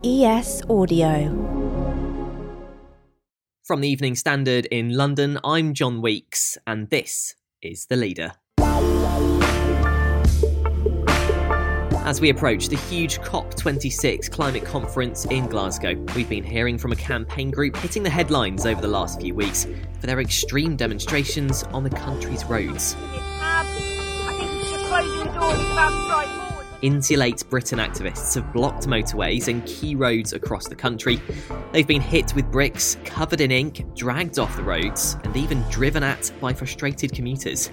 ES Audio. From the Evening Standard in London, I'm John Weeks, and this is The Leader. As we approach the huge COP26 climate conference in Glasgow, we've been hearing from a campaign group hitting the headlines over the last few weeks for their extreme demonstrations on the country's roads. Insulate Britain activists have blocked motorways and key roads across the country. They've been hit with bricks, covered in ink, dragged off the roads, and even driven at by frustrated commuters.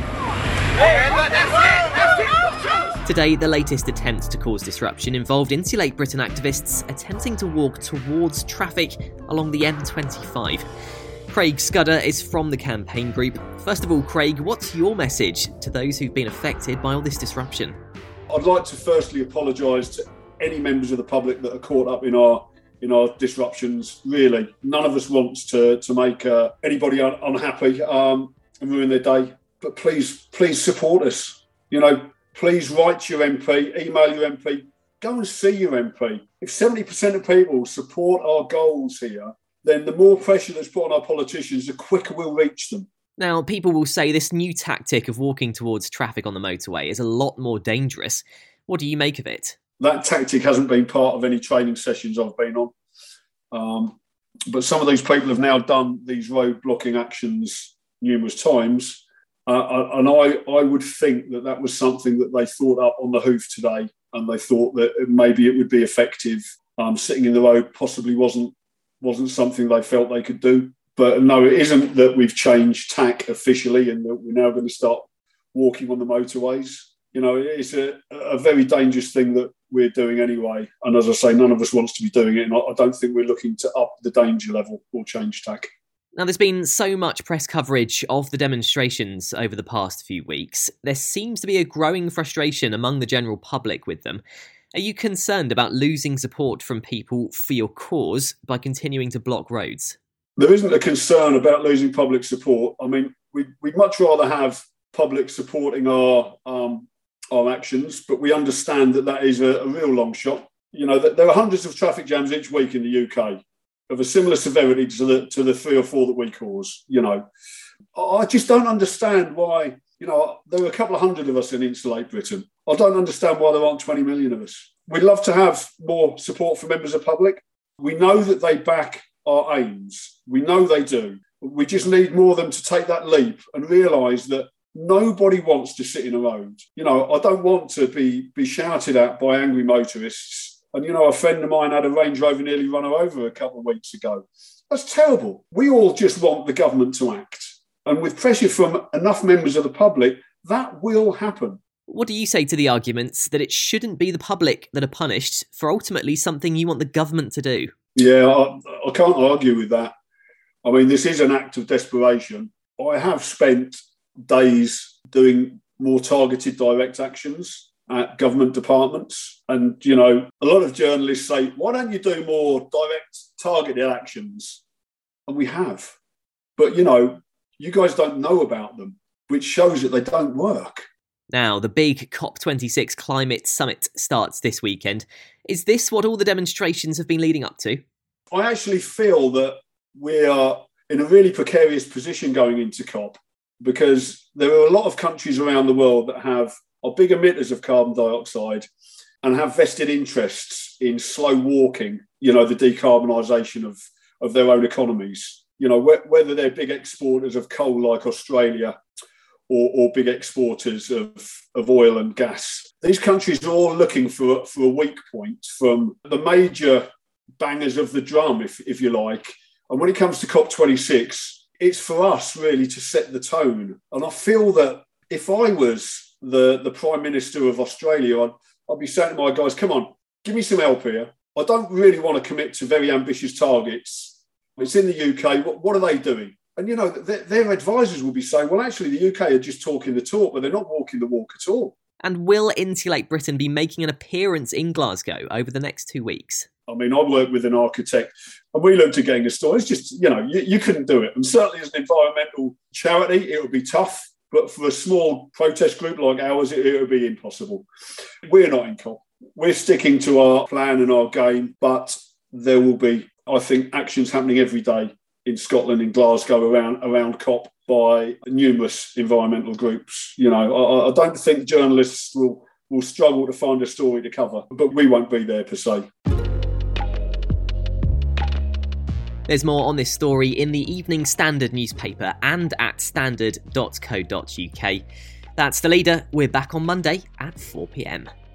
Today, the latest attempt to cause disruption involved Insulate Britain activists attempting to walk towards traffic along the M25. Craig Scudder is from the campaign group. First of all, Craig, what's your message to those who've been affected by all this disruption? I'd like to firstly apologise to any members of the public that are caught up in our disruptions. Really, none of us wants to make anybody unhappy and ruin their day. But please support us. Please write to your MP, email your MP, go and see your MP. If 70% of people support our goals here, then the more pressure that's put on our politicians, the quicker we'll reach them. Now, people will say this new tactic of walking towards traffic on the motorway is a lot more dangerous. What do you make of it? That tactic hasn't been part of any training sessions I've been on. But some of these people have now done these road blocking actions numerous times. And I would think that was something that they thought up on the hoof today, and they thought that maybe it would be effective. Sitting in the road possibly wasn't something they felt they could do. But no, it isn't that we've changed tack officially and that we're now going to start walking on the motorways. It's a very dangerous thing that we're doing anyway. And as I say, none of us wants to be doing it. And I don't think we're looking to up the danger level or change tack. Now, there's been so much press coverage of the demonstrations over the past few weeks. There seems to be a growing frustration among the general public with them. Are you concerned about losing support from people for your cause by continuing to block roads? There isn't a concern about losing public support. I mean, we'd much rather have public supporting our actions, but we understand that is a real long shot. There are hundreds of traffic jams each week in the UK of a similar severity to the 3 or 4 that we cause. I just don't understand why. There are a couple of hundred of us in Insulate Britain. I don't understand why there aren't 20 million of us. We'd love to have more support from members of the public. We know that they back our aims. We know they do. We just need more of them to take that leap and realise that nobody wants to sit in a road. I don't want to be shouted at by angry motorists. And, a friend of mine had a Range Rover nearly run her over a couple of weeks ago. That's terrible. We all just want the government to act. And with pressure from enough members of the public, that will happen. What do you say to the arguments that it shouldn't be the public that are punished for ultimately something you want the government to do? Yeah, I can't argue with that. I mean, this is an act of desperation. I have spent days doing more targeted direct actions at government departments. And, a lot of journalists say, why don't you do more direct targeted actions? And we have. But, you guys don't know about them, which shows that they don't work. Now, the big COP26 climate summit starts this weekend. Is this what all the demonstrations have been leading up to? I actually feel that we are in a really precarious position going into COP because there are a lot of countries around the world that are big emitters of carbon dioxide and have vested interests in slow walking, the decarbonisation of their own economies. Whether they're big exporters of coal like Australia or big exporters of oil and gas. These countries are all looking for a weak point from the major bangers of the drum, if you like. And when it comes to COP26, it's for us really to set the tone. And I feel that if I was the Prime Minister of Australia, I'd be saying to my guys, come on, give me some help here. I don't really want to commit to very ambitious targets. It's in the UK. What are they doing? And, their advisors will be saying, well, actually, the UK are just talking the talk, but they're not walking the walk at all. And will Insulate Britain be making an appearance in Glasgow over the next 2 weeks? I mean, I work with an architect and we looked at getting a store. It's just, you couldn't do it. And certainly as an environmental charity, it would be tough. But for a small protest group like ours, it would be impossible. We're not in COP. we're sticking to our plan and our game, but there will be, I think, actions happening every day in Scotland, in Glasgow, around COP by numerous environmental groups. You know, I don't think journalists will struggle to find a story to cover, but we won't be there per se. There's more on this story in the Evening Standard newspaper and at standard.co.uk. That's The Leader. We're back on Monday at 4 p.m.